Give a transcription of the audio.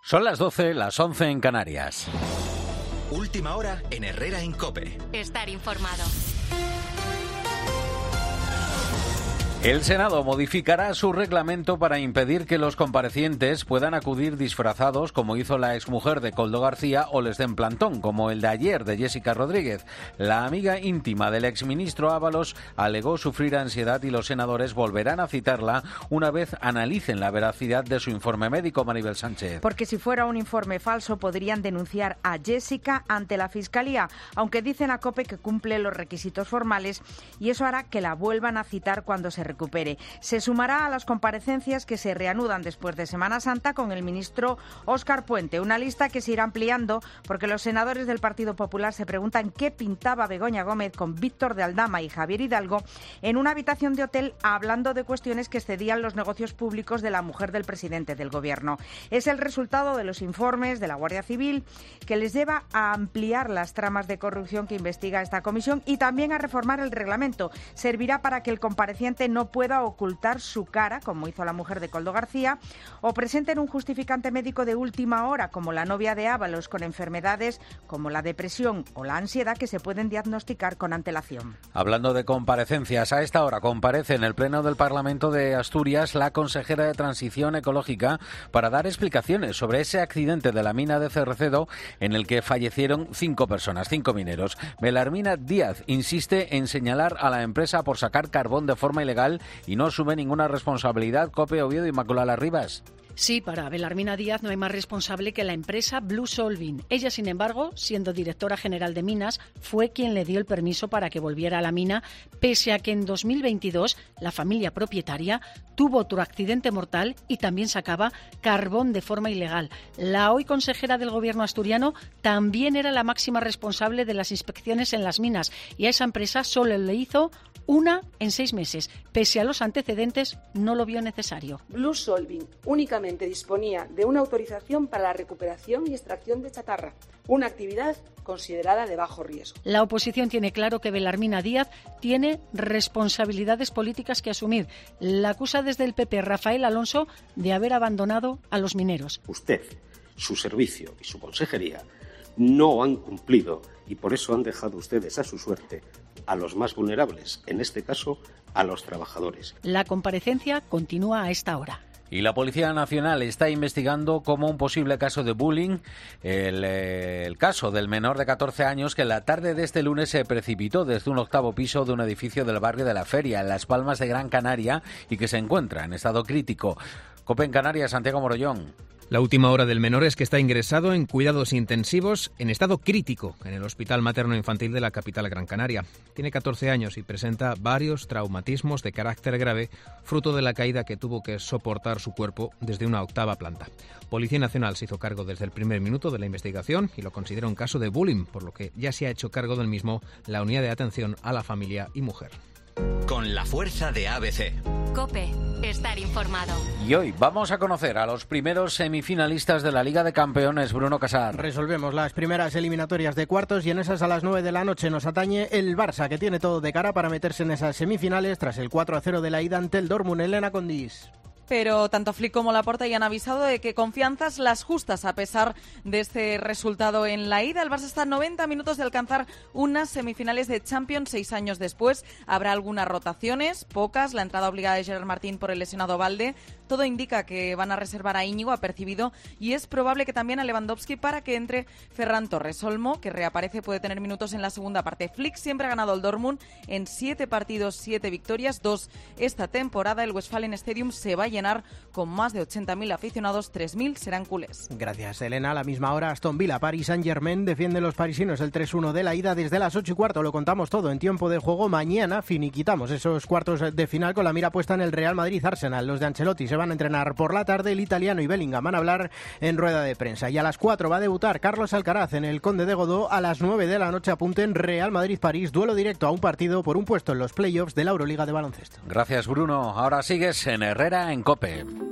Son las 12, las 11 en Canarias. Última hora en Herrera en COPE. Estar informado. El Senado modificará su reglamento para impedir que los comparecientes puedan acudir disfrazados, como hizo la exmujer de Koldo García, o les den plantón, como el de ayer de Jessica Rodríguez. La amiga íntima del exministro Ábalos alegó sufrir ansiedad y los senadores volverán a citarla una vez analicen la veracidad de su informe médico. Maribel Sánchez. Porque si fuera un informe falso podrían denunciar a Jessica ante la Fiscalía, aunque dicen a COPE que cumple los requisitos formales y eso hará que la vuelvan a citar cuando se recupere. Se sumará a las comparecencias que se reanudan después de Semana Santa con el ministro Óscar Puente, una lista que se irá ampliando porque los senadores del Partido Popular se preguntan qué pintaba Begoña Gómez con Víctor de Aldama y Javier Hidalgo en una habitación de hotel hablando de cuestiones que excedían los negocios públicos de la mujer del presidente del Gobierno. Es el resultado de los informes de la Guardia Civil que les lleva a ampliar las tramas de corrupción que investiga esta comisión y también a reformar el reglamento. Servirá para que el compareciente no pueda ocultar su cara, como hizo la mujer de Koldo García, o presenten un justificante médico de última hora, como la novia de Ábalos, con enfermedades como la depresión o la ansiedad que se pueden diagnosticar con antelación. Hablando de comparecencias, a esta hora comparece en el Pleno del Parlamento de Asturias la consejera de Transición Ecológica para dar explicaciones sobre ese accidente de la mina de Cercedo en el que fallecieron 5 personas, 5 mineros. Belarmina Díaz insiste en señalar a la empresa por sacar carbón de forma ilegal y no asume ninguna responsabilidad. COPE, Oviedo, Inmaculada Rivas. Sí, para Belarmina Díaz no hay más responsable que la empresa Blue Solving. Ella, sin embargo, siendo directora general de Minas, fue quien le dio el permiso para que volviera a la mina, pese a que en 2022 la familia propietaria tuvo otro accidente mortal y también sacaba carbón de forma ilegal. La hoy consejera del Gobierno asturiano también era la máxima responsable de las inspecciones en las minas y a esa empresa solo le hizo una en 6 meses. Pese a los antecedentes, no lo vio necesario. Blue Solving únicamente disponía de una autorización para la recuperación y extracción de chatarra, una actividad considerada de bajo riesgo. La oposición tiene claro que Belarmina Díaz tiene responsabilidades políticas que asumir. La acusa desde el PP Rafael Alonso de haber abandonado a los mineros. Usted, su servicio y su consejería no han cumplido y por eso han dejado ustedes a su suerte a los más vulnerables, en este caso a los trabajadores. La comparecencia continúa a esta hora. Y la Policía Nacional está investigando como un posible caso de bullying el caso del menor de 14 años que en la tarde de este lunes se precipitó desde un 8º piso de un edificio del barrio de la Feria, en Las Palmas de Gran Canaria, y que se encuentra en estado crítico. COPE en Canarias, Santiago Morollón. La última hora del menor es que está ingresado en cuidados intensivos en estado crítico en el Hospital Materno Infantil de la capital Gran Canaria. Tiene 14 años y presenta varios traumatismos de carácter grave, fruto de la caída que tuvo que soportar su cuerpo desde una 8ª planta. Policía Nacional se hizo cargo desde el primer minuto de la investigación y lo considera un caso de bullying, por lo que ya se ha hecho cargo del mismo la Unidad de Atención a la Familia y Mujer. Con la fuerza de ABC. COPE, estar informado. Y hoy vamos a conocer a los primeros semifinalistas de la Liga de Campeones. Bruno Casar. Resolvemos las primeras eliminatorias de cuartos y en esas a las 9 de la noche nos atañe el Barça, que tiene todo de cara para meterse en esas semifinales tras el 4-0 de la ida ante el Dortmund. Elena Condis. Pero tanto Flick como Laporta ya han avisado de que confianzas las justas a pesar de este resultado en la ida. El Barça está a 90 minutos de alcanzar unas semifinales de Champions 6 años después. Habrá algunas rotaciones, pocas, la entrada obligada de Gerard Martín por el lesionado Valde. Todo indica que van a reservar a Íñigo, apercibido, y es probable que también a Lewandowski para que entre Ferran Torres. Olmo, que reaparece, puede tener minutos en la segunda parte. Flick siempre ha ganado el Dortmund en 7 partidos, 7 victorias, 2 esta temporada. El Westfalen Stadium se va a llenar con más de 80.000 aficionados, 3.000 serán culés. Gracias, Elena. A la misma hora, Aston Villa, Paris Saint-Germain, defienden los parisinos el 3-1 de la ida desde las 8:15. Lo contamos todo en tiempo de juego. Mañana finiquitamos esos cuartos de final con la mira puesta en el Real Madrid-Arsenal. Los de Ancelotti se van a entrenar por la tarde. El italiano y Bellingham van a hablar en rueda de prensa. Y a las 4 va a debutar Carlos Alcaraz en el Conde de Godó. A las 9 de la noche apunten Real Madrid-París. Duelo directo a un partido por un puesto en los playoffs de la Euroliga de baloncesto. Gracias, Bruno. Ahora sigues en Herrera en COPE.